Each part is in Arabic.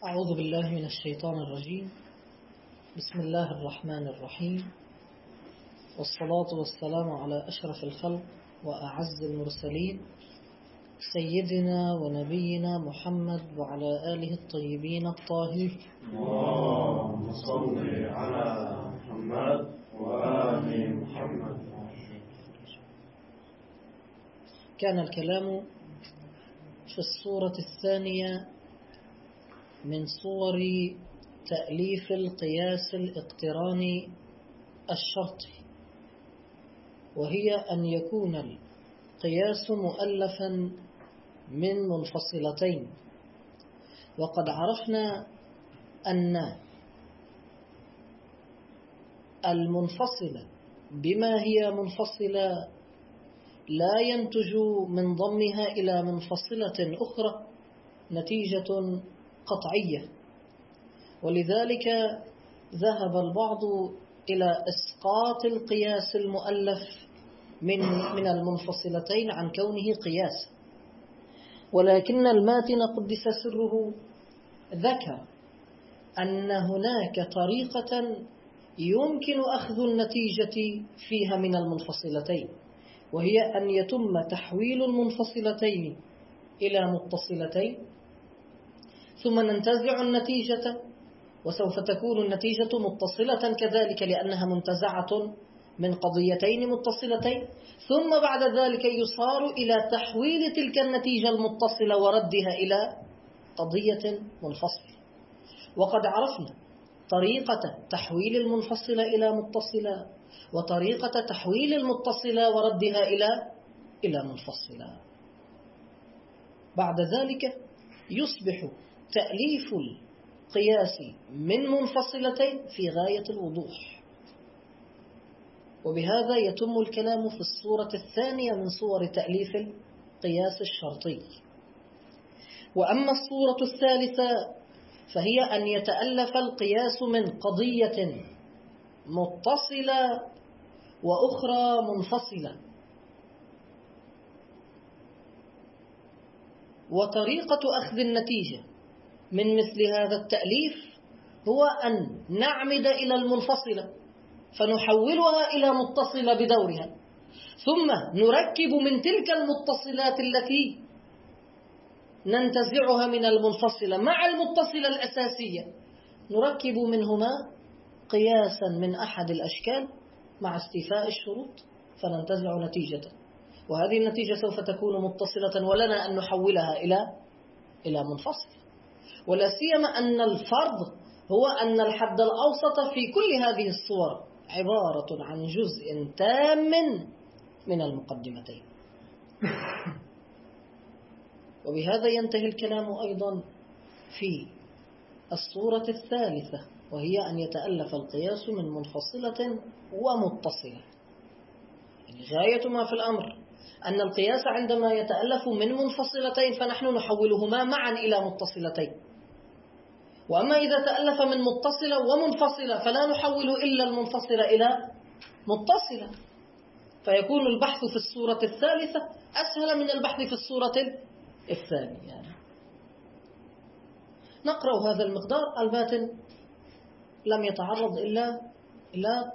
أعوذ بالله من الشيطان الرجيم. بسم الله الرحمن الرحيم، والصلاة والسلام على أشرف الخلق وأعز المرسلين سيدنا ونبينا محمد وعلى آله الطيبين الطاهرين. اللهم صل على محمد وآل محمد. كان الكلام في الصورة الثانية من صور تأليف القياس الاقتراني الشرطي، وهي أن يكون القياس مؤلفا من منفصلتين. وقد عرفنا أن المنفصلة بما هي منفصلة لا ينتج من ضمها إلى منفصلة أخرى نتيجة قطعية، ولذلك ذهب البعض إلى إسقاط القياس المؤلف من المنفصلتين عن كونه قياس. ولكن الماتن قدس سره ذكر أن هناك طريقة يمكن أخذ النتيجة فيها من المنفصلتين، وهي أن يتم تحويل المنفصلتين إلى متصلتين، ثم ننتزع النتيجة، وسوف تكون النتيجة متصلة كذلك لأنها منتزعة من قضيتين متصلتين، ثم بعد ذلك يصار إلى تحويل تلك النتيجة المتصلة وردها إلى قضية منفصلة. وقد عرفنا طريقة تحويل المنفصلة إلى متصلة، وطريقة تحويل المتصلة وردها إلى منفصلة. بعد ذلك يصبح تأليف القياس من منفصلتين في غاية الوضوح، وبهذا يتم الكلام في الصورة الثانية من صور تأليف القياس الشرطي. وأما الصورة الثالثة فهي أن يتألف القياس من قضية متصلة وأخرى منفصلة. وطريقة أخذ النتيجة من مثل هذا التأليف هو أن نعمد إلى المنفصلة فنحولها إلى متصلة بدورها، ثم نركب من تلك المتصلات التي ننتزعها من المنفصلة مع المتصلة الأساسية، نركب منهما قياسا من أحد الأشكال مع استيفاء الشروط فننتزع نتيجة، وهذه النتيجة سوف تكون متصلة ولنا أن نحولها إلى منفصل. ولا سيما أن الفرض هو أن الحد الأوسط في كل هذه الصور عبارة عن جزء تام من المقدمتين. وبهذا ينتهي الكلام أيضا في الصورة الثالثة، وهي أن يتألف القياس من منفصلة ومتصلة. يعني غاية ما في الأمر أن القياس عندما يتألف من منفصلتين فنحن نحولهما معا إلى متصلتين، وأما إذا تألف من متصلة ومنفصلة فلا نحول إلا المنفصلة إلى متصلة، فيكون البحث في الصورة الثالثة أسهل من البحث في الصورة الثانية. نقرأ هذا المقدار. الباتن لم يتعرض إلى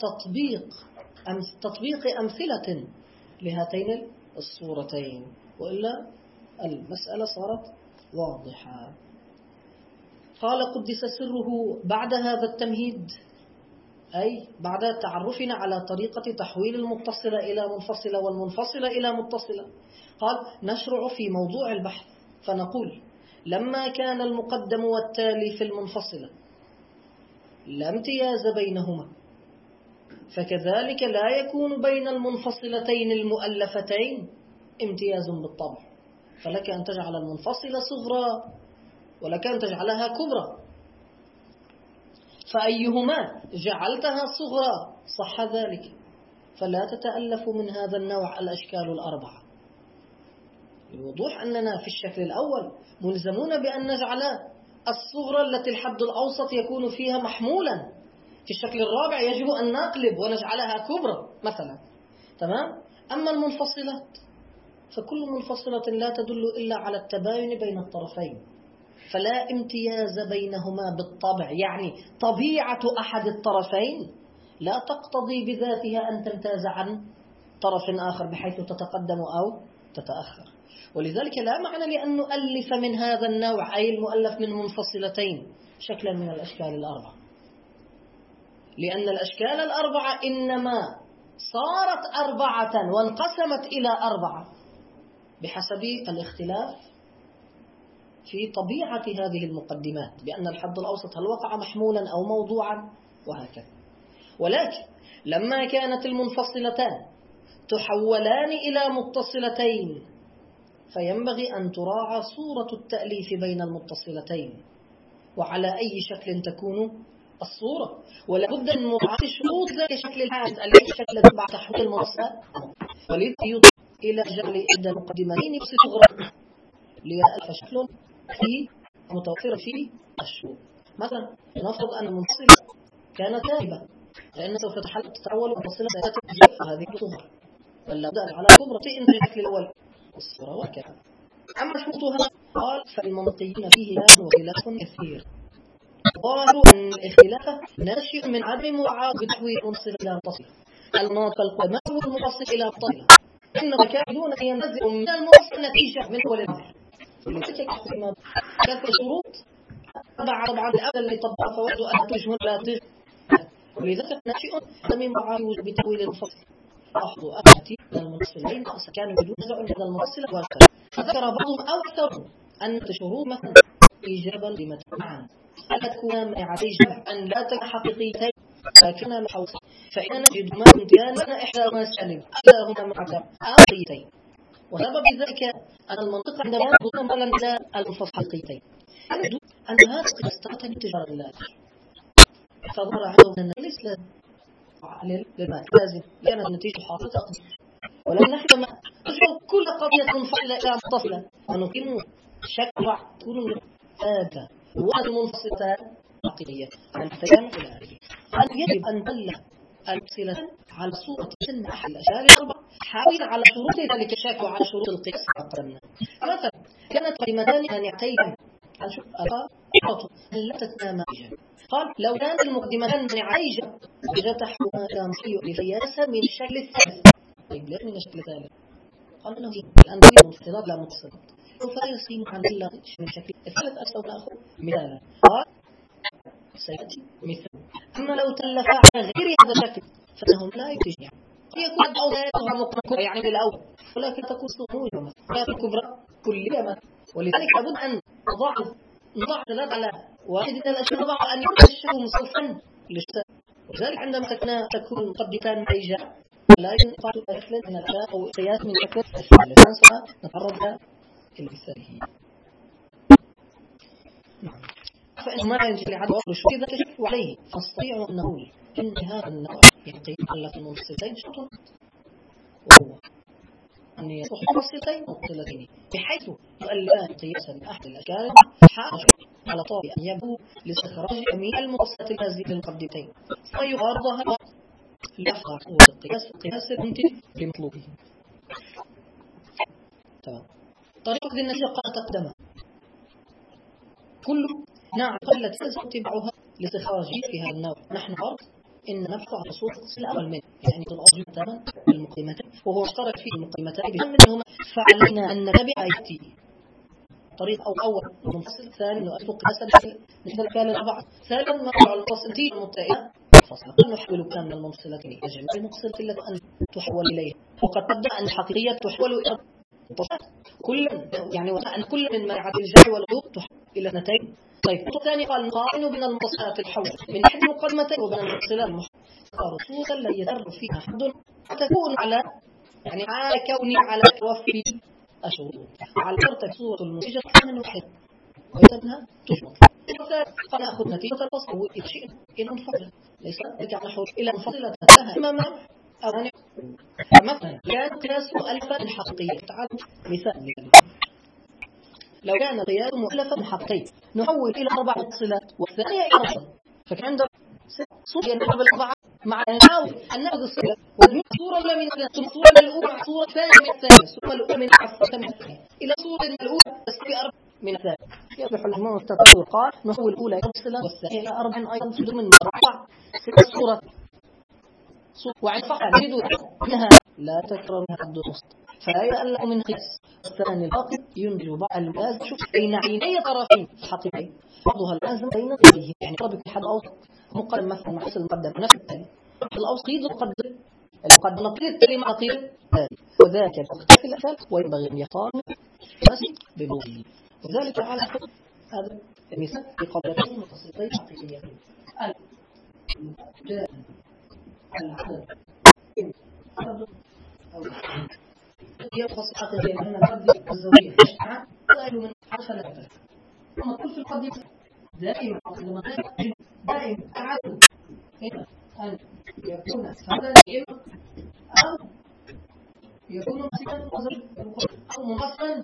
تطبيق أمثلة لهاتين الصورتين، وإلا المسألة صارت واضحة. قال قدس سره بعد هذا التمهيد، أي بعد تعرفنا على طريقة تحويل المتصلة إلى منفصلة والمنفصلة إلى متصلة، قال نشرع في موضوع البحث فنقول: لما كان المقدم والتالي في المنفصلة لا امتياز بينهما، فكذلك لا يكون بين المنفصلتين المؤلفتين امتياز بالطبع، فلك أن تجعل المنفصلة صغرى ولك أن تجعلها كبرى، فأيهما جعلتها صغرى صح ذلك، فلا تتألف من هذا النوع الأشكال الأربعة. الوضوح أننا في الشكل الأول ملزمون بأن نجعل الصغرى التي الحد الأوسط يكون فيها محمولا، في الشكل الرابع يجب أن نقلب ونجعلها كبرى مثلا، تمام؟ أما المنفصلات فكل منفصلة لا تدل إلا على التباين بين الطرفين، فلا امتياز بينهما بالطبع، يعني طبيعة أحد الطرفين لا تقتضي بذاتها أن تمتاز عن طرف آخر بحيث تتقدم أو تتأخر. ولذلك لا معنى لأن نؤلف من هذا النوع أي المؤلف من منفصلتين شكلا من الأشكال الأربعة، لأن الأشكال الأربعة إنما صارت 4 وانقسمت إلى 4 بحسب الاختلاف في طبيعة هذه المقدمات، بأن الحد الأوسط هل وقع محمولا أو موضوعا وهكذا. ولكن لما كانت المنفصلتان تحولان إلى متصلتين فينبغي أن تراعى صورة التأليف بين المتصلتين وعلى أي شكل تكون الصورة، ولا بد من مراعاة شروط ذلك الشكل الحاد الذي شكل تبع تحويل المنفصلات، ولذا يضاف إلى جعل إحدى المقدمتين صغرى ليألف شكل فيه متوفر فيه الشروط. مثلا نفرض أن المنفصلة كانت ذاهبة، فإن سوف تتحول منفصلة هذه تظهر، فلا بد على كبرى في الشكل الأول الصورة وكذا. أما شروطها قال فالمنطقيين فيه خلاف كثير. ظاهر أن الاختلاف ناشئ من عدم مراعاة بتحويل المنفصل إلى متصل. المناطق القدماء هو المنفصل إلى متصل، إنما كانوا ينتزع من المنفصل نتيجة من أول الأمر. كانت الشروط طبعا الأول اللي طبق فوائد أن تجمل لا تجمل، ولذلك ناشئ من مراعاة بتحويل المنفصل. أخذوا أخذتي من المنفصلين كانوا بدون نزع من المنفصل والكلام. فذكر بعضهم أو أكثر أن شروط مثلا إجابة لمتعا ألا تكون عليه جمع أن لا تكون حقيقيتين لكن محوصة، فإن نجد ما امتيان إحداهما سالب إحداهما معتم حقيقيتين. وسبب ذلك أن المنطق عندما يضم مثلا إلى المنفصل حقيقيتين نجد أن هذا استعطى التجارة الله فظهر عندهم أن الإسلام للمال لازم لأن النتيجة حاصلة ولكن نحن لما نجعل كل قضية منفصلة إلى متصلة ونقيم شك تكون هذا والمنفصلتان عقلية التيام إلى آخره. أن يجب أن تل الأمثلة على صورة سن أحد الأشياء الأربعة حاول على شروط ذلك الشك وعلى شروط القياس قدمنا. مثلا كانت قيمتان مانعتين عن شروط الأربعة لا تتنامى قال لو كان المقدمتان مانعتين وجتحهما إلى مصير لقياسا من الشكل الثالث. طيب ليه من الشكل الثالث؟ قال إنه الآن كل المنفصلات لا متصلة فيصيم عن إلا من شكل الثالث. أسوأ نأخذ مثالا قال سيأتي مثال أما لو تلف على غير هذا الشكل فإنهم لا يتجمع يكون أوضاعها مقنعة يعني بالأول ولكن تكون صغيرة ولا كبرى كلية. ولذلك لابد أن نضع ثلاث على واحد من الأشياء نضع أن يكون الشيء مصرفا للشيء. ولذلك عندما تكون المقدمتان معيجة لا ينفع أكلا من الأشياء أو قياس من شكل الثالث نتعرض إلى مثاله. فإن ما ينجلي عدو أخر الشيء إذا كشفوا عليه فاستطيعوا أن نقول إن هذا النوع يقيم على المنفصلتين شرط وهو أن يصح منفصلتين متصلتين بحيث يؤلفان قياسا من أحد الأشكال حاجة على طالب أن يبدو لاستخراج جميع المنفصلات الهازلة للمقدمتين فيعارضها لأفضل قوة القياس الممكن لمطلوبه. تمام. طريقة النتيجة قد تقدم كل نعم قلت تتبعها لاستخراج في هذا النوع. نحن فرض إن نبحث عن صورة الأول منه يعني الأصل تماما المقيمتين وهو اشترك في المقيمتين بهم منهما فعلينا أن نتبع يأتي طريق أو أول منفصل ثاني نؤلف قياسا مثل الكال الأربعة ثالثا مرجع المنفصلتين المتائمة فصلا نحول كامل المنفصلتين جميع المنفصلات التي أن تحول إليها وقد تبدأ أن الحقيقية تحول إلى كل يعني أن كل من مرعات الجمع والعروض تحول إلى اثنتين. طيب الثاني قال نقارن بين المنفصلات الحول من أحد المقدمتين وبين المنفصلات المختار صورة التي يترب فيها حد تكون على يعني على كوني على توفي الشروط على ترتب صورة المنتجة من واحد ويتبنها تجمع. قال نأخذ نتيجة الفصل وشيء إن انفصل ليس ذلك نحو إلى منفصلة تفهم أو مثلا كان قياس مؤلفة الحقيقية. تعال مثال لو كان قياس مؤلفة حقيقية نحول إلى 4 منفصلات والثانية إلى منفصل فكان عندنا صورة نحول الأربعة مع نحاول أن نأخذ الصورة ونجمع صورة الأولى من الصورة الأولى مع صورة ثانية من الثانية الصورة الأولى من الثانية إلى صورة الأولى تستوي 4 من الثاني يصبح المجموع التطور. قال نحول الأولى إلى متصلة والثانية إلى 4 أيضا تفيد من 6 صورة وعن فقط نجد أنها لا تكرر حد الوسط فهي ألا من قياس. الثاني الباقي ينتج بعض اللازم شوف بين عيني طرفين في الحقيقة بعضها اللازم بين طرفيه يعني طرف حد أوسط مقدم مثلا مع حسن المقدم نفس التالي الأوسط يد المقدم نقيض التالي مع نقيض التالي وذلك الوقت في الأساس وينبغي أن يختار نسي ببوضه وذلك على هذا المثال في قضيتين متصلتين حقيقيتين العدد يخص حقيقيا أن القدر الزوجية أقل من 10 ثم كل في القدر دائما أعد أن يكون هذا الإمام أو يكون مسيحا أو منفصلا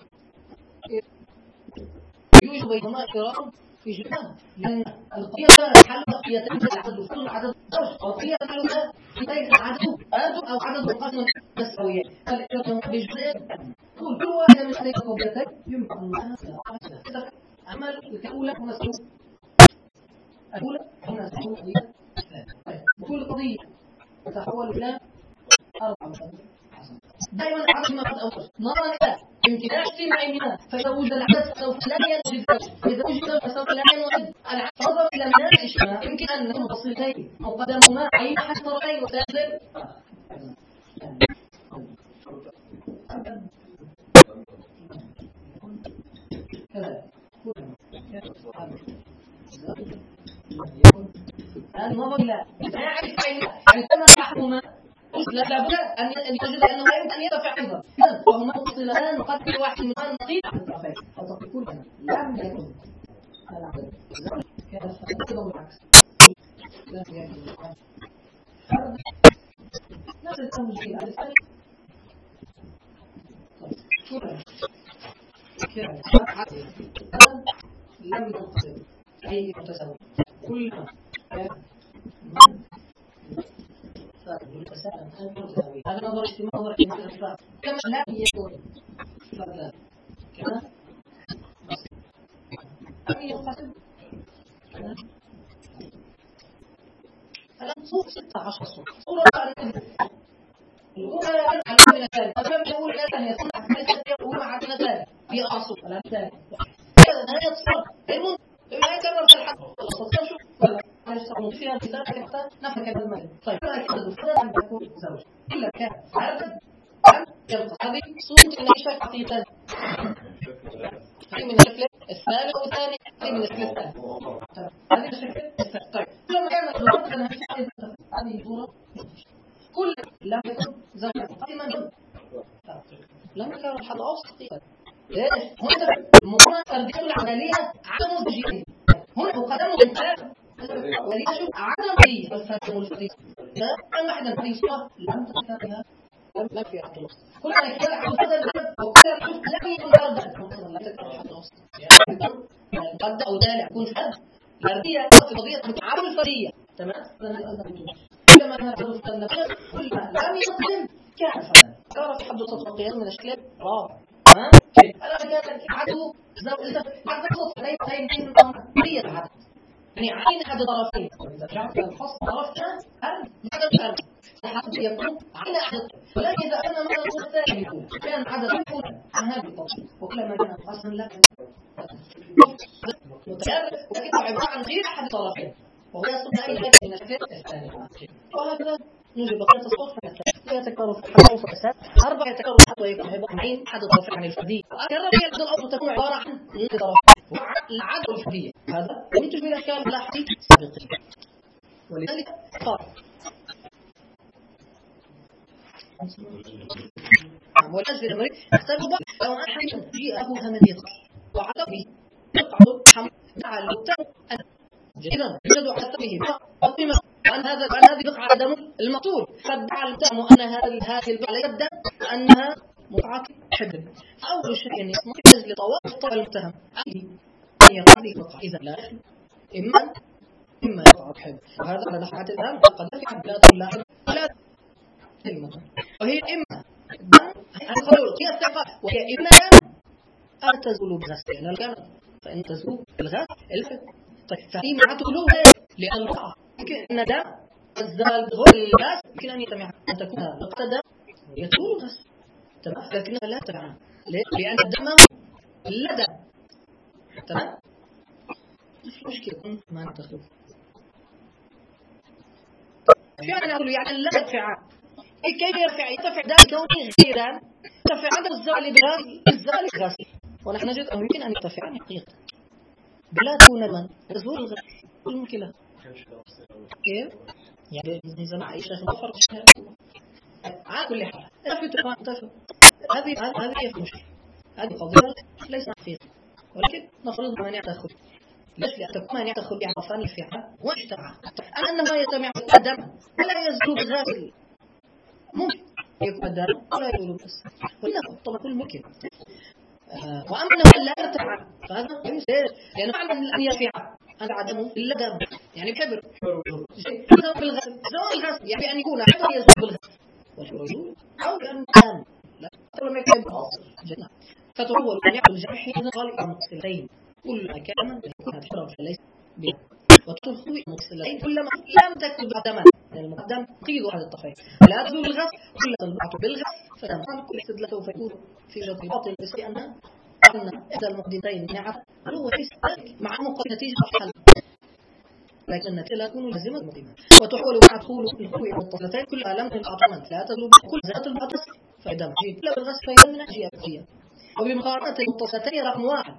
يوجد بينهما احترام في جمال لأن القضية حل قضيتين في العدد وكل عدد القضية حلها في ذلك العدد أو عدد مقاسم تساوية فالإحترام بجزء كل واحدة من هذه القضيتين يمكن أن نحن أما الأولى هنا سوء الأولى هنا سوء قضية وكل قضية تتحول إلى 4 دائما عدد ما قد أوصل نظرا إلى امتناع اجتماعهما فإذا وجد العدد سوف لا يوجد إذا وجد فسوف لا يوجد العدد نظرا إلى مناع الاجتماع يمكن أن نكون متصلتين مقدمهما عين أحد طرفين وثالث النظر إلى مناع اجتماعهما يعني كما أحدهما لا بد أن يجد أنه لا يمكن أن يدفع أيضا وهما متصلان نقدر واحد من نقيض عن الطرفين فتقول لم يكن العدد كذا بالعكس لم يكن نفس التوجيه الثاني لم يكن أي متساوي كلما هذا نظر اجتماع نظر اجتماع كما لا يكون فردا كما أن يقسم الآن صور 16 صورة الأولى على الثاني أمام الأولى الثانية الأولى على الثاني في أعصر على الثاني هذا نهاية الصور لا يكرر في الحق الأصل شوف يستعمل فيها بذلك حتى نفك المال طيب هذا الفرد أن يكون زوج إلا كان عدد هذه صورة النشاء حقيقة هذه من الشكل الثاني والثاني هذه من الشكل الثاني هذه الشكل الثاني طيب كلما كانت الوقت أنها هذه صورة كل لم يكن زوجا قائما لم يكن الحد أوسط ليش؟ هنا تربية العملية عدم وجيه هنا مقدمه الإنسان وليش عدم وجيه الفاتم والفريق لا واحدا فريسة لم تتفاقها لم في عدد الوسط كل ما يكون عدد العدد وكذا الحد لم يكن عدد لا تكون الحد الوسط يعني قد أو دالع يكون شهد الأرضية في قضية متعامل الفرية تمام؟ كلما كانت النفس كل ما لم يقدم كان فعلا صار في حد التطبيقيات من الأشكال رابع أنا كانت عدو زوجة بعد الصف لين من قضية العدد يعني عين أحد طرفين إذا جعلت الفصل طرفنا بعد الفرق حتى يكون عين أحد ولكن إذا أنا مثلا الصف الثاني يكون كان عدد يكون عن هذه الطرف وكلما كان قصدا لا متكرر ولكن عبارة عن غير أحد الطرفين وهو يصدق أي حاجة من الشكل الثاني وهكذا نوجد بقية الصور لا يتكرر في الحد أو في الأساس 4 يتكرر حتى يكون عبارة عن عين أحد الطرفين عن الفردية أكرر هي الأصل تكون عبارة عن طرف العدد الفردية هذا ينتج من أشكال ملاحظة سابقة ولذلك قال والأجل الأمريك اختلف لو أحد جيء أبوها من يطلع وعلى به يقعد حمد على التم إذا يوجد على به بقى وأن هذه بقعة دم المقتول فادعى الدم أن هذه البقعة يبدأ أنها مقعة حبل أول شيء أن يصنع أجل طوال المتهم أن يقع هذه البقعة إذا لا إما يقع حبل وهذا على نحو الآن قد نفع لا تقول لا كلمة وهي إما دم القول هي الثقة وهي إما دم تزول بغسل لأن الكلام فإن تزول بالغسل الفت. طيب فهي مع تغلو لأن الوقع يمكن أن دم الزال بغسل الغسل يمكن أن يتمع أن تكون نقطة دم يزول الغسل تمام، لكنها لا تمع لأن الدم لا دم تمام. مش مشكلة ما نتخلف فعلا أقول يعني لا يرفع كيف يرتفع دم كونه غيرا يرتفع عدم الزوال بالزوال الغسل، ونحن نجد أنه يمكن أن يرتفع حقيقة بلا تكون من تزول الغسل المشكلة كيف يعني زمان عائشة مفرق على كل حال هذه هي المشكلة، هذه قضية ليس حقيقة، ولكن نفرض مانع تأخذ ليش لأتكون مانع تأخذ بعرفان الفعل واجتمع أنه يجتمع الدم ولا يزول بالغسل ممكن يكون الدم ولا يزول بس ولا طبعا كل ممكن. وأما أنه لا يرتفع فهذا لأنه فعلا أن يرفع هذا عدمه إلا دم يعني بحبر يزول بالغسل زول الغسل يعني أن يكون حبر يزول بالغسل والرجول أو أن دم لا تقول ما يكون جنة فتحول أن يعمل الجرح إذا غالب المقصلين كل كلمة يكون هذا فليس به وتلخوي المقصلين كلما لم تكن دما المقدم قيد هذا الطفيل لا تزول الغسل كل البعض بالغسل فلم كل استدلته فيكون في جد باطل بس لأن إحدى المقدمتين نعم هو مع نتيجة الحل لكن النتيجة لا تكون لازمة المقدمة وتحول مع دخول الخوي المتصلتين كل لم تنقطع لا تزول كل ذات البعض فإذا مجيب لا بالغسل فإذا من أجيال أجيال وبمقارنة المتصلتين رقم 1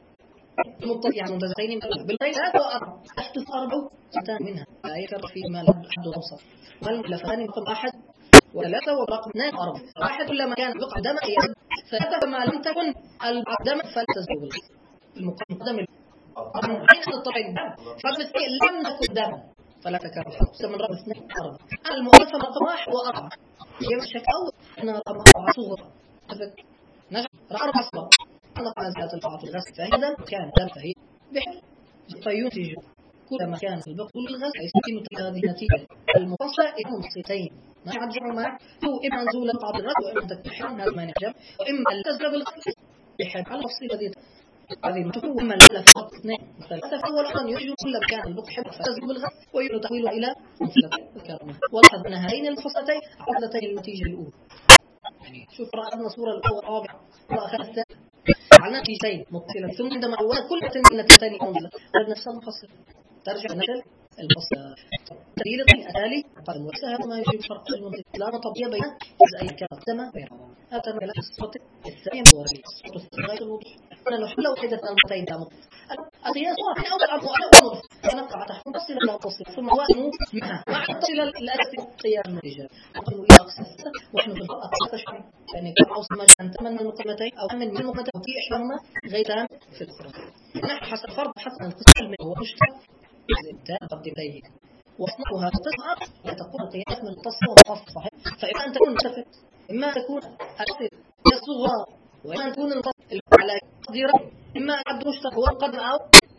يعني ممتازتين بالغير هذا وأربع أحدث 4 منها لا يكرر في ما حد وصف والمخلفان رقم 1 و3 ورقم 2 4 واحد كلما كان بقع دم ثلاثة فما لم تكن الدم فلا تزول المقدم عين الطبيعي الدم فالمثل لم تكن دم فلا تكرر من رقم 2 4 المؤلفة رقم 1 و4 يمشك أول أن رقم 4 صغر نجح 4 أصبر نقل زيادة البعض الغسل فإذا كان دم فهي بحر فينتج كلما كان في البقر الغسل يستمر هذه النتيجة المفصلة إلى نصيتين نحن نجمع معه هو إما نزول بعض الغسل وإما تكتحل هذا ما نحجب وإما التزل بالغسل بحر على تفصيل هذه المتفق وإما فقط 2 3 فأول أن يرجو كل كان البقر حبر فتزل بالغسل ويرجو تحويله إلى مفصلتين الكرمة ولاحظ أن هذين المفصلتين عقدتين النتيجة الأولى يعني شوف رأينا صورة الأول الرابع وأخذ الثالث على نتيجتين متصلة ثم عندما أولا كل النتيجتين منزلة نفس المفصل ترجع نفس المفصل دليل التالي قد وسهل ما يجب فرق المنطق لا طبيعي بين جزئين كما بينهما هذا كلام الصوت الثاني هو الصوت الثاني الوضوح أنا نحل وحدة المتين دام القياس واحد أو الأب وأنا نقع تحت مفصل لا مفصل ثم وأنه منها مع تصل الأسد قيام النتيجة نحن إلى أقصى ونحن في الفرق أقصى يعني كان أوصل ما أنت من المقيمتين أو من المقيمتين في إحداهما غيران في الأخرى نحن حسب فرض حسب القسم من هو مشترك قدمتيه واصنعها تصعد وتكون القياس من التصل والقصد صحيح فإما أن تكون متفق إما أن تكون الأصل الصغرى وإما أن تكون القصد على قديرة إما أن عبد مشترك هو القدم أو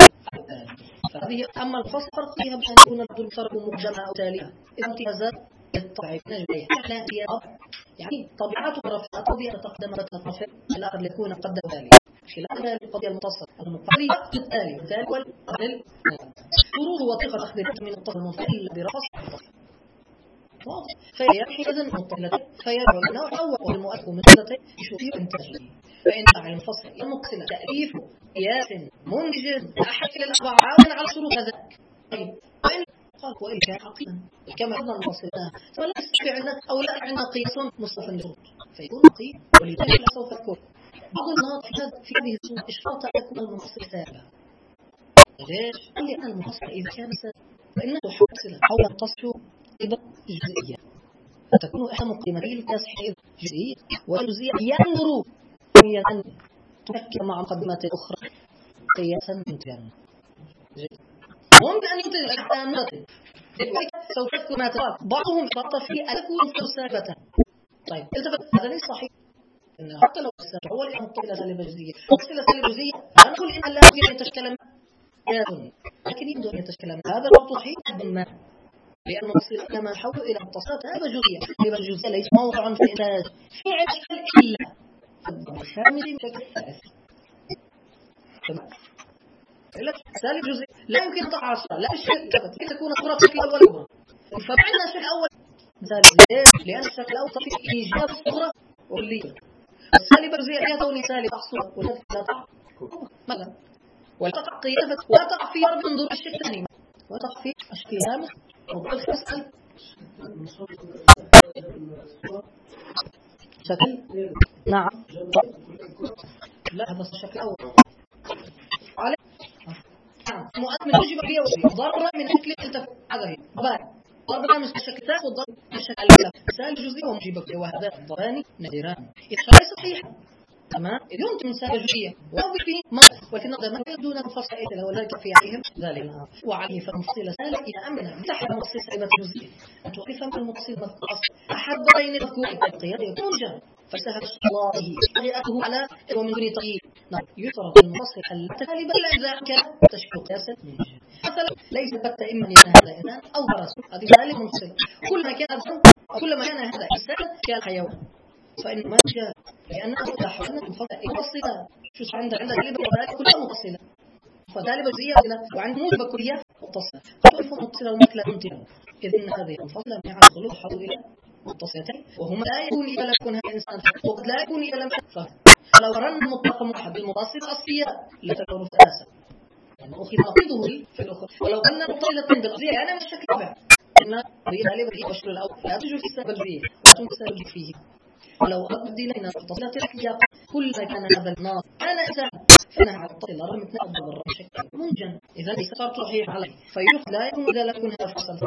فهذه أما الفصل فرق فيها بأن يكون العبد المشترك مجمع أو تالية إذا امتيازات الطبيعي نجمعها يعني طبيعته رفعة طبيعة تقدم وتتفق الآخر ليكون قدم تالي خلال ذلك القضية المتصل المقابل التالي والتالي والقليل شروط وطريقة تخبير من الطفل المنفعل برفص واضح فيرحي إذن مطلتين فيرعو النوع أول والمؤثر من ثلاثين يشوفيه انتاجه فإن فعل المفصل المقسم تأليف قياس منجز أحد إلى الأربعة عاونا على شروط ذلك طيب وإن قال وإن كان حقيقا كما أيضا المفصلنا فلا يستطيع أو لا عندنا قياس مصطفى للشروط فيكون قيم ولذلك لا سوف يكون بعض الناس في هذه الصورة إشراط أن يكون المفصل ثابت ليش؟ لأن المفصل إذا كان ثابت فإنه حاصل حول التصف أيضا جزئية فتكون إحدى مقيمتي القياس حيث جزئية والجزئية ينظر هي أن تفكر مع مقدمات أخرى قياسا منتجا ممكن أن ينتج الأحكام ناتج سوف تذكر ما ترى بعضهم شرط في أن تكون ثابتة طيب التفت هذا ليس صحيح إن حتى لو هو اللي مقتبل سالبة جزئية مقتبل سالبة جزئية أنا أقول إن لا يمكن أن تشكل لكن يمكن أن تشكل هذا الوقت صحيح بالما لأن المفصل كما حول إلى متصلات هذا جزئية لأن الجزئية ليس موضعا في إنتاج في عشق إلا الخامل بشكل ثالث سالب جزئي لا يمكن تقع الصورة لا الشكل كيف تكون الصورة الشكل الأول كبرى فمعنى الشكل الأول سالب زائد لأن الشكل الأول في إيجاب الصورة واللي السالب الجزئي لا توني سالب الصورة ولا تقع مثلا ولا تقع قيافة ولا تقع في رب انظر الشكل الثاني وتقع في الشكل الخامس موضوع الخامس شكل نعم لا هذا الشكل الأول عليه مؤثر من وجب فيه ضرر من أكل أنت هذا هي ضرب من الشكل الثالث والضرب من الشكل الأول سالب جزئي وموجب فيه وهذا الضرران نادران إذا ليس صحيحا تمام إذ يمكن من سالب جزئية وأضيف فيه منطق ولكن هذا ما يدون الفصل إلى وذلك في عليهم ذلك وعليه فالمفصل سالب إذا أمن تحت المفصل سالبة جزئية أن توقف من المفصل مفصل أحد ضرين الذكور القيادة يكون جهل فسهل الله طريقته على ومن دون تغيير يفرض المفصل التالبة إلى إذا كان تشكل قياسا مثلا ليس بت إما أن هذا إنسان أو برس هذه سالب مفصل كل ما كان هذا إنسان كان حيوان فإن ما جاء لأنه تحولنا مفصلة مفصلة شو عندك تالبة وذلك كلها مفصلة فتالبة جزئية وعند موجبة كلية متصلة فتعرف متصلة ومثل ممتنة إذن هذه المفصلة مع الخلوط حول إلى متصلتين وهما لا يكون إذا لم يكن هذا الإنسان وقد لا يكون إذا لم يكن فلو رن مطلق موحد بالمتصل الأصلية لتكون ثلاثة يعني أخذ نقيضه في الأخرى ولو أن متصلتين بالأصلية يعني من الشكل الرابع إن هذه غالبا الشكل الأول لا توجد في السبب الجزئية ولا تسبب فيه ولو أبدينا متصلة الأحياء كل ما كان هذا الناس كان إنسان فنها على التصل الرم مثل الضرر بشكل منجن إذا ليس صار صحيح عليه فيقول لا يكون إذا لم يكن هذا فصل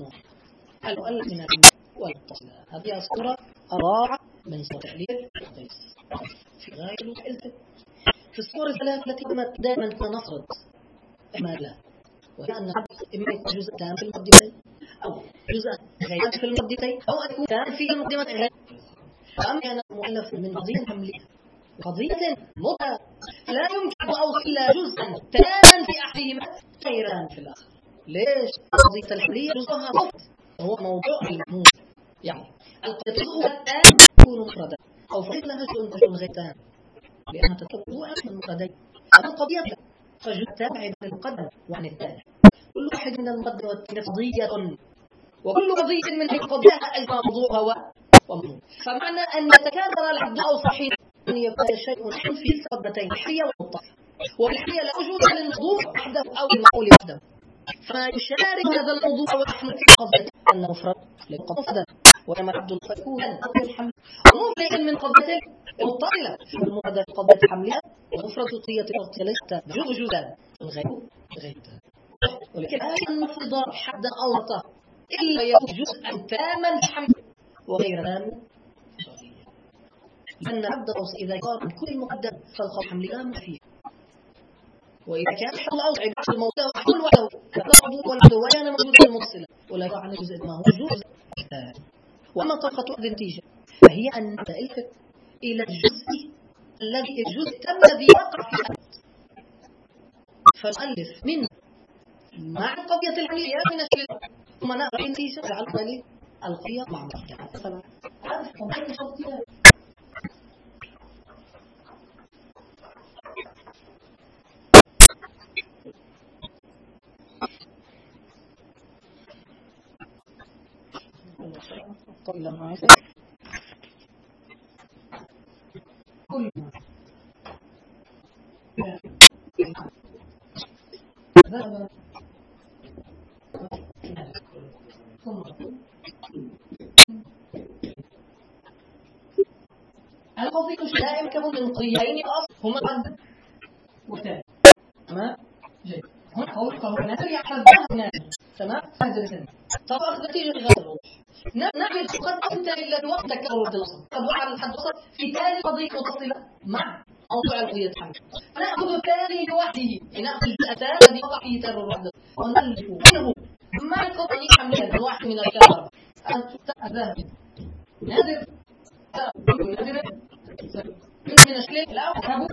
المؤلف من والتصل هذه الصورة أراعى من صورة تحليل القيس في غاية الوحدة في الصور الثلاث التي دائما نفرض إحمالها وهي أن إما يكون جزء تام في المقدمتين أو جزء غير في المقدمتين أو أن يكون تام في المقدمتين غير فأما كان مؤلف من قضية حملية قضية مطلقة لا يمكن أن أوصل إلا جزءا تاما في أحدهما غيران في الآخر ليش؟ قضية الحملية جزءها رفض وهو موضوع المحمول يعني القضية التام تكون مفردة أو فريق لها جزء غير تام لأنها تتبع من المفردين أما القضية فجزء تابع عن المقدم وعن الثاني كل واحد من المقدم والثاني قضية وكل قضية من قضيها أيضا موضوعها ومضمون فمعنى أن يتكرر العبد أو صحيح أن يكون شيء في القضيتين الحية والمطلقة والحية لا وجود للموضوع وحده أو المقول وحده فما يشارك هذا الموضوع والحمل في قضية أن مفرد لقد مفردا وكما عبد الفكون الحمل ومفرد من قضية المطلقة المفرد في قضية حملها ومفرد قضية الأرض جزءا الغير ولكن المفرد حدا أو وطا إلا يكون جزءا تاما حمل وغير تام لأن عبد الأوصى إذا كان كل المقدم فالخط حملها مفيد وإذا كان حل أوضع بعض الموضوع وحل وحده كالضرب والعدو وكان موجودا المفصلة ولا يقع عن جزء ما هو جزء وأما طريقة النتيجة فهي أن تلفت إلى الجزء الذي يقع في الأرض فالألف من مع قضية الحملية من الشيء ثم نقرأ النتيجة على ذلك القضية مع بعض هذا قضية الصوتية طيب معي كل ذهب القضية دائما كم من قضيتين هما قد وثاني تمام جيد هنا قول فهو ناتج يحدثنا تمام هذا السنة طب أخذ نتيجة غير الوضوح نعمل قد أنت إلا بوقت تكرر الدراسة قد وقع الحدث في ثاني قضية متصلة مع موضوع القضية الحمل نأخذ الثاني لوحده نأخذ الأساس الذي وقع فيه تكرر الحدث ونألف منه مع القضية حملها الواحد من الكلام الذهب نادر من الشيء لا أذهب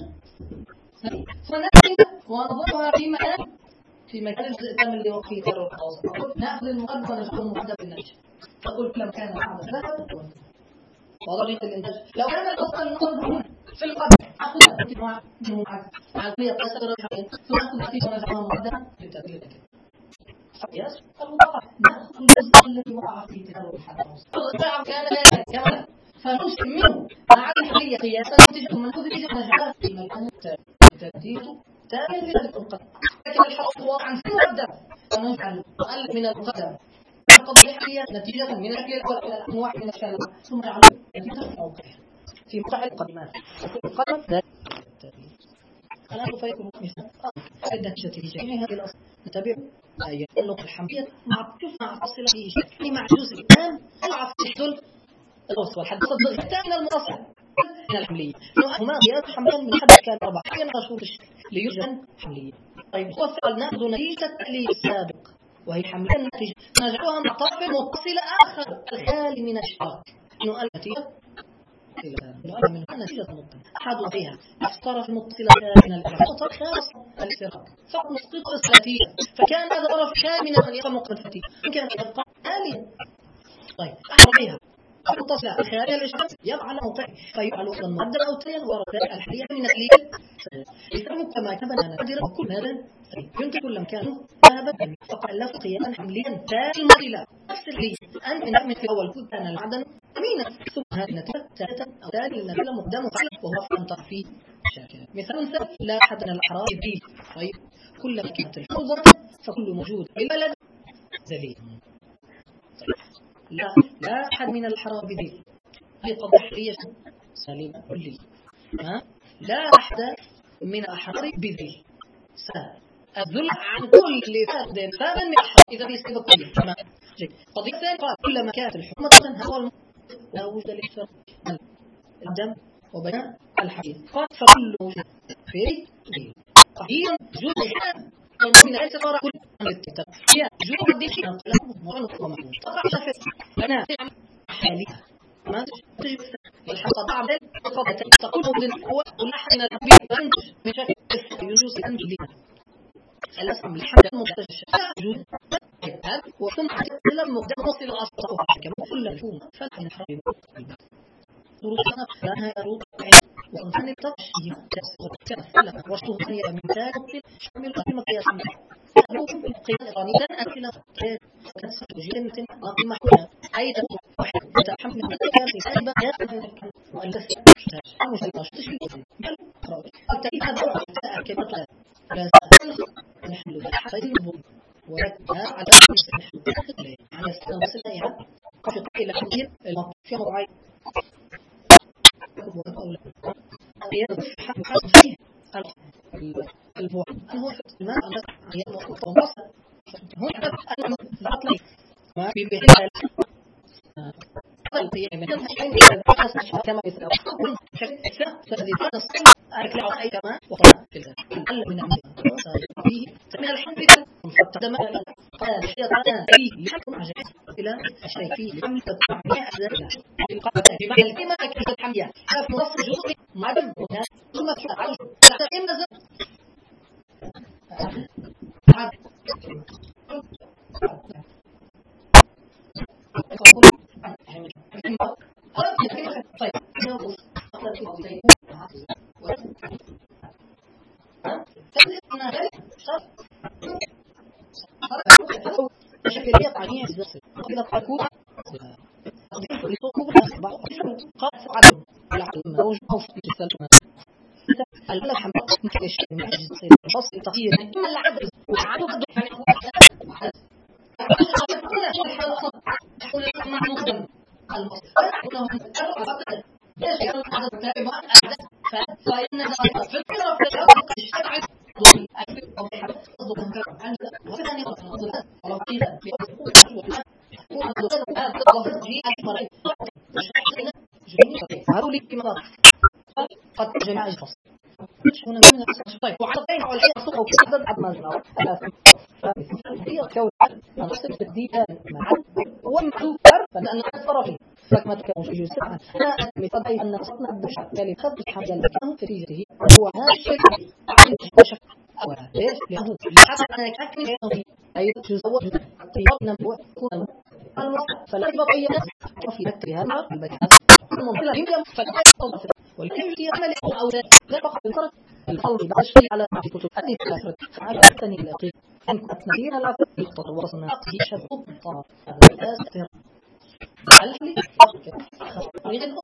فنأخذ ونضعها في مكان التام اللي وقع فيه تكرر الحدث نأخذ المقدمة ونشوف محدث النتيجة تقول كم كان هذا الذهب وطريقة الإنتاج لو كان الأصل النظر هنا في القدر أخذ عالمية تسرع ثم أخذ فيه ونزعها مقدما للتأثير قياس الوقع نأخذ الجزء الذي وقع فيه تكرر الحدث كان ذلك كما فنسلم منه مع الحالية قياسا نتيجة من نأخذ نتيجة نجعلها في مكان التأثير تابع لذلك القدر لكن الحرف واقعا في المقدم فنجعل أقل من المقدم قبل الحالية نتيجة من الأكل الأول إلى الأنواع من الشلل ثم نجعله نتيجة موقعها في موقع المقدمات القدم ذلك التأثير الآن فيكون مثلا النتيجة في هذه الأصل نتابع آية النقطة الحملية مع فصلة في شيء مع جزء الآن مع تحدل الوصف والحد صدق حتى من المتصل من الحملية هما قياس حمليا من حد كان 4 حين مشهور الشكل ليوجد حملية طيب وفعل نأخذ نتيجة التأليف السابق وهي حملية النتيجة نجعلها مع طرف متصل آخر الخالي من الاشتراك إنه النتيجة من النتيجة المطلقة أحد فيها الطرف المتصل من الطرف خاص الاشتراك فقط نسقط الثلاثية فكان هذا طرف كاملا أن يقام مقدمته يمكن أن يبقى آليا طيب أحد فيها المتصلة خارج الاشتراك يبقى على موقعه فيفعل أصلا مقدم أو تين ورسائل الحالية من التأليف يسمى كما كتبنا نقدر كل هذا يمكن كل مكانه ذهبا فقال له قياما حمليا تالي المطلة نفس اللي أنت نعمل في أول كنت أنا المعدن أمينة ثم هذه النتيجة ثالثا أو تالي النتيجة مقدم وهو فأنطر فيه شاكرا مثال ثالث لا أحد من الأحرار يبديه طيب كل كانت الحوضة فكل موجود بالبلد ذليل لا أحد من الأحرار بذيل لقضح لي سليم كلي لا أحد من الأحرار بذيل الذل عن كل فرد فمن من الأحرار إذا بيسكب القضية تمام قضية ثانية قال كلما كانت الحكومة هو لا وجد للفرق الدم وبين الحديث قال فكل موجود في قضية جزء من الاعتبار كل الكتاب هي جزء الدين ومعنى طبعا شافت أنا حاليا ما تجد الحلقة بعض القضاء تقول هو ولحن الأبي فأنتج من شكل يجوز أن تجليها الأسم لحد المحتاج الشيء وثم حتى المقدم وصل الأصل كما كل الفوم فلحن الحرب روحنا لها روح وأنسان التشييع تسلم وشتوه هي مثال شامل قيمة قياس لو قياس قانيدا أسئلة كانت تجيل مثل قيمة حولها أيضا تحمل من القياس سائبا والتسليم مش التشكيل التأكيد هذا كلمة لا نحن حتى البول ولكن على على السنة قفق إلى حدير في موضوعي فيه البوع هو الماء ما في بحال كما من الحمد فقدم قال شيطان لحكم عجائب إلى الشيء فيه لحمل تطبيع أحزاب بمعنى الكلمة كيف الحمية في نص جزء معدم ثم تعالوا تحت إمزة شكلية طعمية جزء كده تكون البلد حمد ممكن يشتغل من أجل الفصل التغيير إما العدل وعدو قد حول مع مقدم فإن فكرة في الأرض اشتغل قد جمع الفصل هنا من طيب وعطينا على الحين الصوره وكذا بعد ما زرنا هي كون نفس التدقيق مع ومعلوم فلان الطرفين فكما تكون شيء سبعه لا مثل ان قصدنا بالشرط اللي خد الحاجه اللي كانت نتيجته هو هذا الشيء اولا ليش لانه حتى انا كاكل اي تزوج طيبنا بوقت فلا يبقى اي ناس في ذكر هذا البحث المنطقه يمكن فلا ولكن يجي عمل أو لا فقط بفرق القول بعد شيء على كتب أدي كافر فعلى الثاني الأقيق أن كنت نذير لا تخطط وصلنا أقضي شبه طار هذا أستهر الحلي غير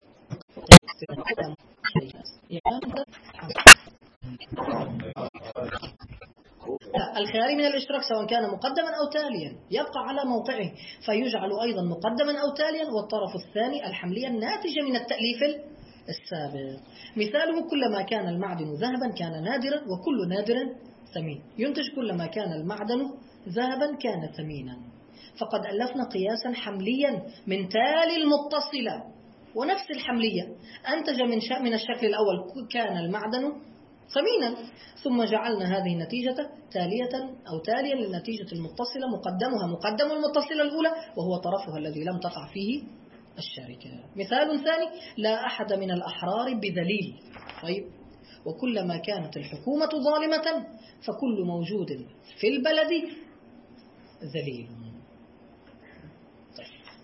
الخيار من الاشتراك سواء كان مقدما أو تاليا يبقى على موقعه فيجعل أيضا مقدما أو تاليا، والطرف الثاني الحملية الناتجة من التأليف السابق. مثاله كلما كان المعدن ذهبا كان نادرا وكل نادر ثمين. ينتج كلما كان المعدن ذهبا كان ثمينا. فقد ألفنا قياسا حمليا من تالي المتصلة، ونفس الحملية أنتج من الشكل الأول كان المعدن ثمينا، ثم جعلنا هذه النتيجة تالية أو تاليا للنتيجة المتصلة مقدمها مقدم المتصلة الأولى وهو طرفها الذي لم تقع فيه الشركة. مثال ثاني لا أحد من الأحرار بذليل. طيب، وكلما كانت الحكومة ظالمة فكل موجود في البلد ذليل. طيب.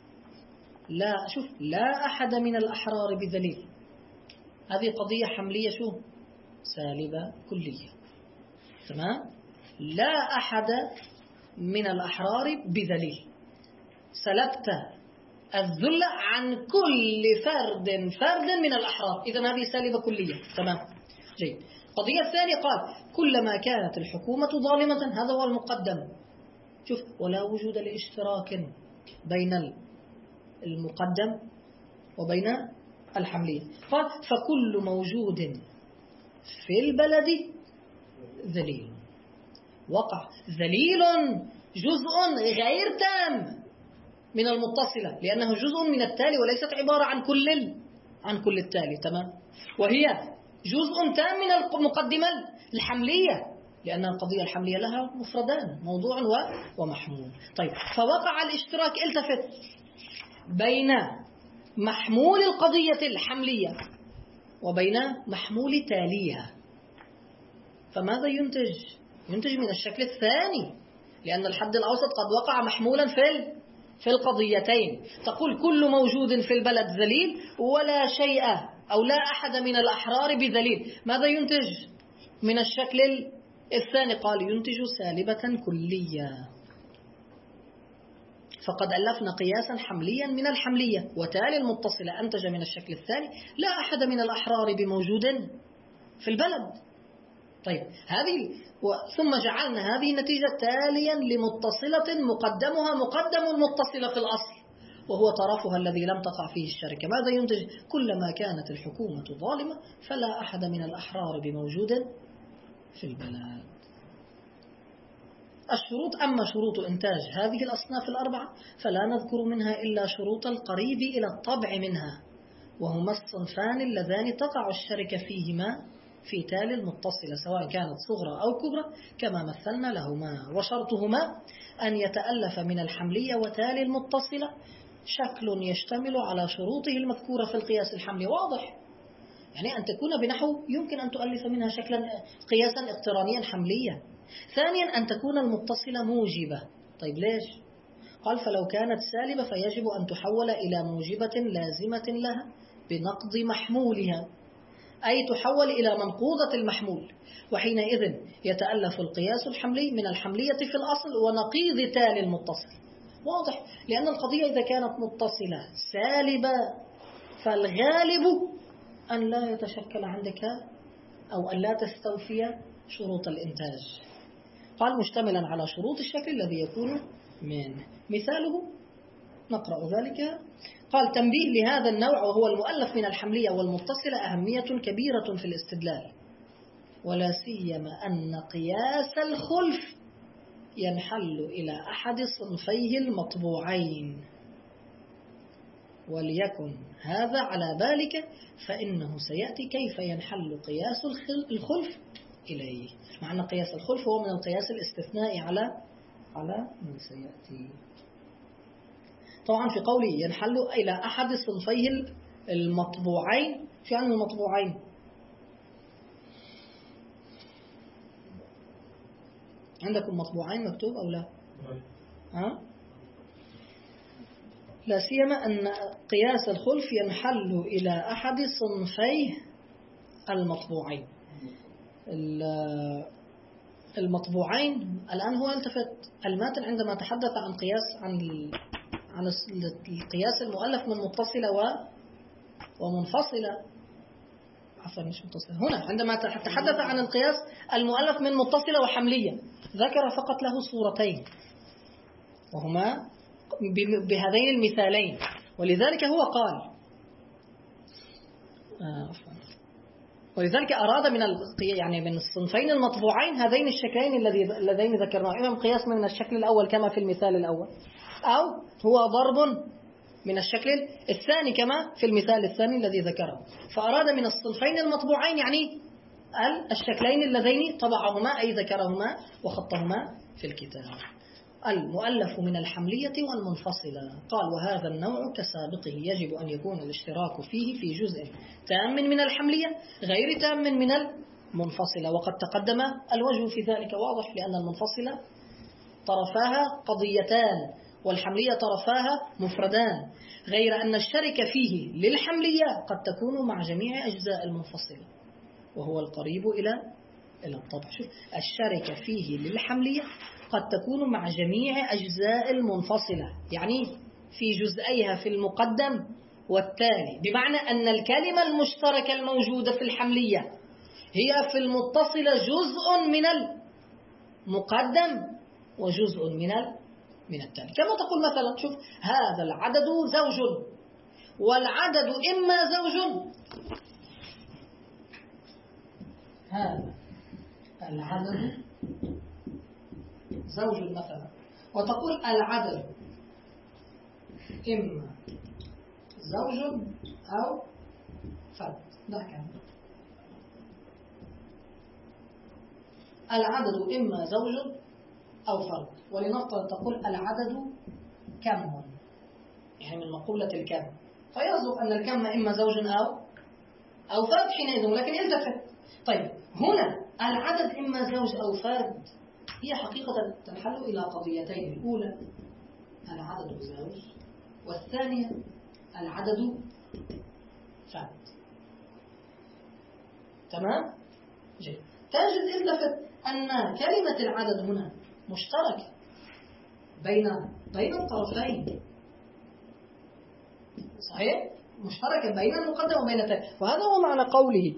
لا أحد من الأحرار بذليل، هذه قضية حملية سالبة كلية. تمام؟ لا أحد من الأحرار بذليل، سلبت الذل عن كل فرد من الأحرار، إذن هذه سالبة كلية. تمام؟ جيد. القضية الثانية قال كلما كانت الحكومة ظالمة، هذا هو المقدم. ولا وجود لاشتراك بين المقدم وبين الحملية. قال فكل موجود في البلد ذليل. وقع ذليل جزء غير تام من المتصلة، لأنه جزء من التالي وليست عبارة عن كل التالي. تمام؟ وهي جزء تام من المقدمة الحملية، لأن القضية الحملية لها مفردان، موضوع ومحمول. طيب، فوقع الاشتراك، التفت، بين محمول القضية الحملية وبين محمول تاليها. فماذا ينتج من الشكل الثاني، لأن الحد الأوسط قد وقع محمولا في القضيتين. تقول كل موجود في البلد ذليل ولا شيء أو لا أحد من الأحرار بذليل. ماذا ينتج من الشكل الثاني؟ قال ينتج سالبة كلية. فقد ألفنا قياسا حمليا من الحملية، وتالي المتصلة أنتج من الشكل الثاني لا أحد من الأحرار بموجود في البلد. طيب، ثم جعلنا هذه النتيجة تاليا لمتصلة مقدمها مقدم المتصلة في الأصل وهو طرفها الذي لم تقع فيه الشركة. ماذا ينتج؟ كلما كانت الحكومة ظالمة فلا أحد من الأحرار بموجود في البلد. الشروط. أما شروط إنتاج هذه الأصناف الأربعة فلا نذكر منها إلا شروط القريب إلى الطبع منها، وهما الصنفان اللذان تقع الشركة فيهما في تالي المتصلة سواء كانت صغرى أو كبرى كما مثلنا لهما. وشرطهما أن يتألف من الحملية وتالي المتصلة شكل يشتمل على شروطه المذكورة في القياس الحملي. واضح؟ يعني أن تكون بنحو يمكن أن تؤلف منها شكلا قياسا اقترانيا حمليا. ثانيا أن تكون المتصلة موجبة. طيب ليش؟ قال فلو كانت سالبة فيجب أن تحول إلى موجبة لازمة لها بنقض محمولها، أي تحول إلى منقوضة المحمول، وحينئذ يتألف القياس الحملي من الحملية في الأصل ونقيض تالي المتصل. واضح؟ لأن القضية إذا كانت متصلة سالبة فالغالب أن لا يتشكل عندك أو أن لا تستوفي شروط الإنتاج. قال مشتملا على شروط الشكل الذي يكون منه. مثاله نقرأ ذلك. قال تنبيه لهذا النوع وهو المؤلف من الحملية والمتصلة أهمية كبيرة في الاستدلال، ولا سيما أن قياس الخلف ينحل إلى أحد صنفيه المطبوعين، وليكن هذا على بالك فإنه سيأتي كيف ينحل قياس الخلف إليه، مع أن قياس الخلف هو من القياس الاستثنائي على من سيأتي. طبعا في قولي ينحل إلى أحد صنفيه المطبوعين، شو يعني المطبوعين؟ عندكم مطبوعين مكتوب أو لا؟ ها؟ لا سيما أن قياس الخلف ينحل إلى أحد صنفيه المطبوعين. المطبوعين الآن هو التفت الماتن عندما تحدث عن قياس عن القياس المؤلف من متصلة ومنفصلة، عفوا مش متصلة، هنا عندما تحدث عن القياس المؤلف من متصلة وحملية ذكر فقط له صورتين وهما بهذين المثالين، ولذلك هو قال ولذلك أراد من الصنفين المطبوعين هذين الشكلين اللذين ذكرناه، إما قياس من الشكل الأول كما في المثال الأول، أو هو ضرب من الشكل الثاني كما في المثال الثاني الذي ذكره. فأراد من الصنفين المطبوعين يعني الشكلين اللذين طبعهما أي ذكرهما وخطهما في الكتاب، المؤلف من الحملية والمنفصلة. قال وهذا النوع كسابقه يجب أن يكون الاشتراك فيه في جزء تام من الحملية غير تام من المنفصلة، وقد تقدم الوجه في ذلك واضح، لأن المنفصلة طرفاها قضيتان والحملية طرفاها مفردان، غير أن الشرك فيه للحملية قد تكون مع جميع أجزاء المنفصلة وهو القريب إلى الطبع. شوف، الشرك فيه للحملية قد تكون مع جميع أجزاء المنفصلة، يعني في جزئيها في المقدم والتالي، بمعنى أن الكلمة المشتركة الموجودة في الحملية هي في المتصلة جزء من المقدم وجزء من التالي. كما تقول مثلا شوف، هذا العدد زوج، والعدد إما زوج، هذا العدد زوج مثلا، وتقول العدد إما زوج أو فرد، ده كان العدد إما زوج أو فرد، ولنفترض تقول العدد كم، يعني من مقولة الكم، فيصدق أن الكم إما زوج أو فرد حينئذ، لكن التفت. طيب هنا العدد إما زوج أو فرد هي حقيقة تنحل إلى قضيتين، الأولى العدد زوج، والثانية العدد فرد. تمام؟ جيد. تجد التفت أن كلمة العدد هنا مشتركة بين الطرفين، صحيح؟ مشتركة بين المقدم وبين التالي، وهذا هو معنى قوله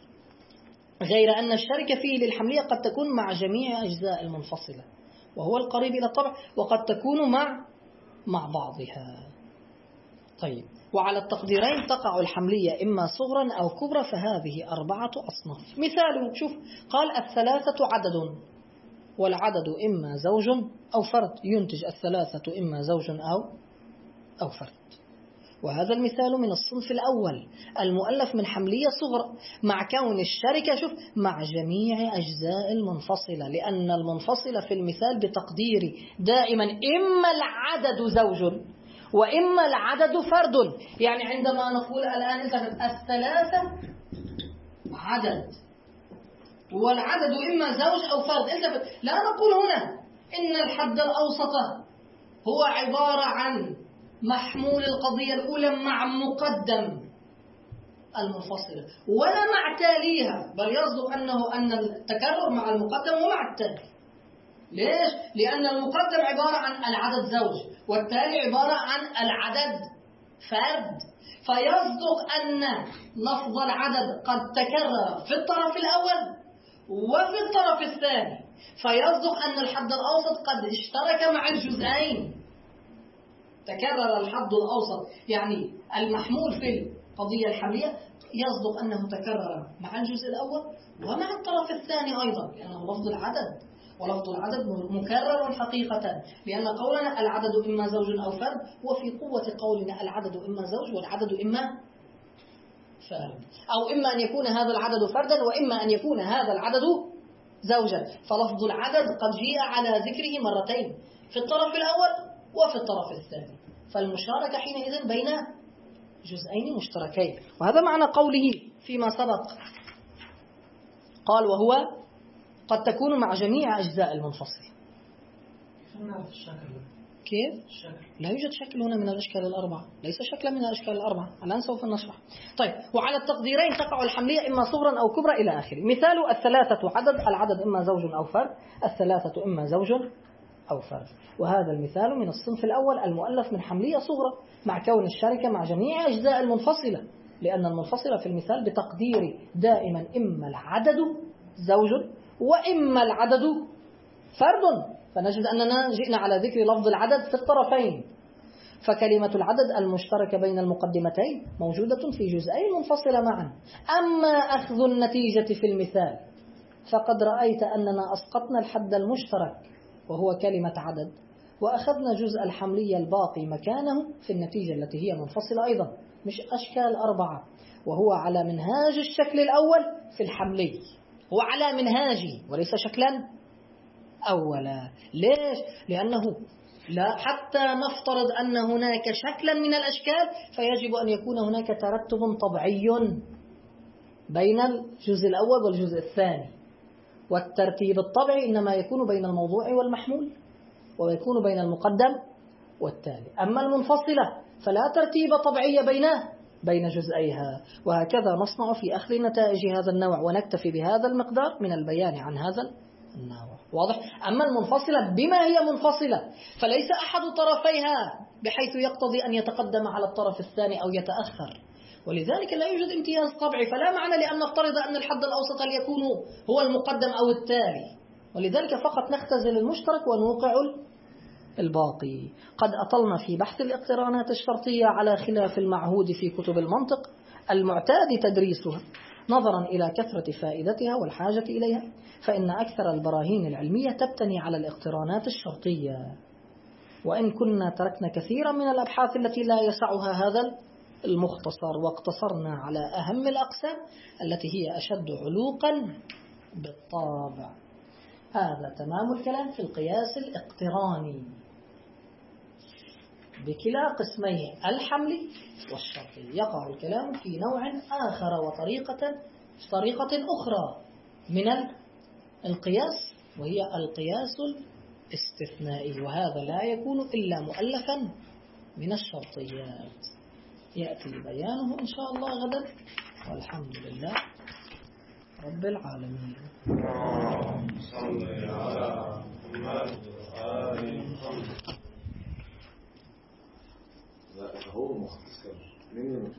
غير أن الشركة فيه للحملية قد تكون مع جميع أجزاء المنفصلة وهو القريب إلى الطبع، وقد تكون مع بعضها. طيب، وعلى التقديرين تقع الحملية إما صغرا أو كبرى، فهذه 4 أصناف. مثال، شوف، قال الثلاثة عدد، والعدد إما زوج أو فرد، ينتج الثلاثة إما زوج أو فرد. وهذا المثال من الصنف الأول المؤلف من حملية صغرى، مع كون الشركة شوف مع جميع أجزاء المنفصلة، لأن المنفصلة في المثال بتقديري دائما إما العدد زوج وإما العدد فرد. يعني عندما نقول الآن الثلاثة عدد والعدد إما زوج أو فرد، لا نقول هنا إن الحد الأوسط هو عبارة عن محمول القضية الأولى مع مقدم المنفصلة ولا مع تاليها، بل يصدق أن التكرر مع المقدم ومع التالي. ليش؟ لأن المقدم عبارة عن العدد زوج والتالي عبارة عن العدد فرد، فيصدق أن لفظ العدد قد تكرر في الطرف الأول وفي الطرف الثاني، فيصدق أن الحد الأوسط قد اشترك مع الجزئين. تكرر الحد الأوسط يعني المحمول في القضية الحملية، يصدق أنه تكرر مع الجزء الأول ومع الطرف الثاني أيضا، لأنه لفظ العدد، ولفظ العدد مكرر حقيقة، لأن قولنا العدد إما زوج أو فرد وفي قوة قولنا العدد إما زوج والعدد إما فرد، أو إما أن يكون هذا العدد فردا وإما أن يكون هذا العدد زوجا. فلفظ العدد قد جاء على ذكره مرتين، في الطرف الأول وفي الطرف الثاني، فالمشاركة حينئذ بين جزئين مشتركين. وهذا معنى قوله فيما سبق، قال وهو قد تكون مع جميع أجزاء المنفصل. نعرف الشكل كيف؟ لا يوجد شكل هنا من الأشكال الأربعة، ليس شكلا من الأشكال الأربعة، الآن سوف نشرح. طيب، وعلى التقديرين تقع الحملية إما صغرا أو كبرى إلى آخره. مثال: الثلاثة عدد، العدد إما زوج أو فرد، الثلاثة إما زوج أو فرد. وهذا المثال من الصنف الأول المؤلف من حملية صغرى، مع كون الشركة مع جميع أجزاء المنفصلة، لأن المنفصلة في المثال بتقدير دائما إما العدد زوج وإما العدد فرد، فنجد أننا جئنا على ذكر لفظ العدد في الطرفين. فكلمة العدد المشتركة بين المقدمتين موجودة في جزئين منفصلة معا. أما أخذ النتيجة في المثال فقد رأيت أننا أسقطنا الحد المشترك وهو كلمة عدد، وأخذنا جزء الحملية الباقي مكانه في النتيجة التي هي منفصلة أيضا، مش أشكال أربعة، وهو على منهاج الشكل الأول في الحملي، هو على منهاجي وليس شكلا أولا. ليش؟ لأنه لا، حتى نفترض أن هناك شكلا من الأشكال فيجب أن يكون هناك ترتب طبعي بين الجزء الأول والجزء الثاني، والترتيب الطبعي إنما يكون بين الموضوع والمحمول، ويكون بين المقدم والتالي. أما المنفصلة فلا ترتيب طبعي بين جزئيها. وهكذا نصنع في أخذ نتائج هذا النوع، ونكتفي بهذا المقدار من البيان عن هذا النوع. واضح؟ أما المنفصلة بما هي منفصلة فليس أحد طرفيها بحيث يقتضي أن يتقدم على الطرف الثاني أو يتأخر، ولذلك لا يوجد امتياز طبعي، فلا معنى لأن نفترض أن الحد الأوسط ليكون هو المقدم أو التالي، ولذلك فقط نختزل المشترك ونوقع الباقي. قد أطلنا في بحث الاقترانات الشرطية على خلاف المعهود في كتب المنطق المعتاد تدريسها، نظرا إلى كثرة فائدتها والحاجة إليها، فإن أكثر البراهين العلمية تبتني على الاقترانات الشرطية، وإن كنا تركنا كثيرا من الأبحاث التي لا يسعها هذا المختصر، واقتصرنا على أهم الأقسام التي هي أشد علوقا بالطابع. هذا تمام الكلام في القياس الاقتراني بكلا قسميه الحملي والشرطي. يقع الكلام في نوع آخر وطريقة أخرى من القياس، وهي القياس الاستثنائي، وهذا لا يكون إلا مؤلفا من الشرطيات، يأتي بيانه إن شاء الله غدا، والحمد لله رب العالمين. صل على محمد وآل محمد. لا هو مختصر